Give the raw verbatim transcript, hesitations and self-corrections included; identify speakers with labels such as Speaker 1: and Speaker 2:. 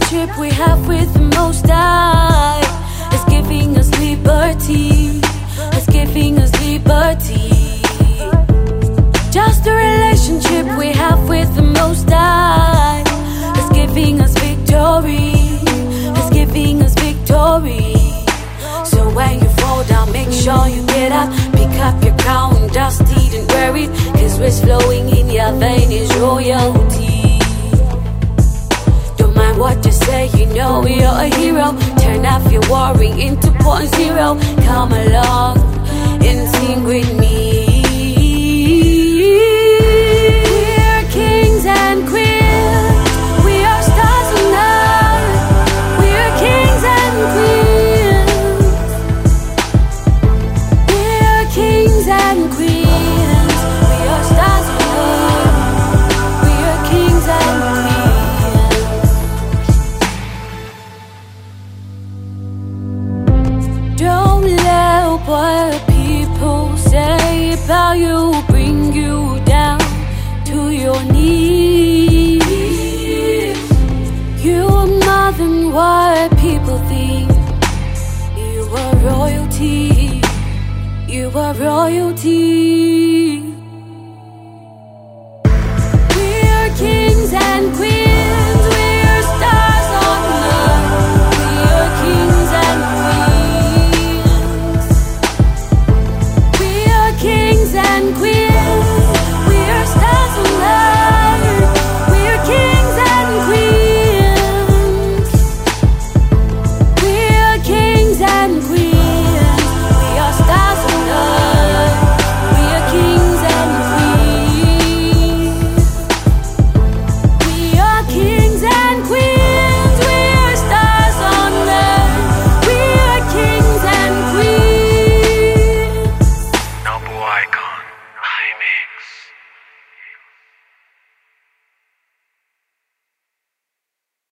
Speaker 1: relationship we have with the Most High is giving us liberty, is giving us liberty. Just the relationship we have with the Most High is giving us victory, is giving us victory. So when you fall down, make sure you get up, pick up your crown, dust it and wear it, cause what's flowing in your vein is royalty. Don't mind what you say, you know you're a hero. Turn off your worry into point zero. Come along and sing with me. We're kings and queens, we are stars of night. We're kings and queens, we're kings and queens, we are stars of night. We are kings and queens. Don't let what people say about you bring you down to your knees. You are more than what people think. You are royalty, you are royalty.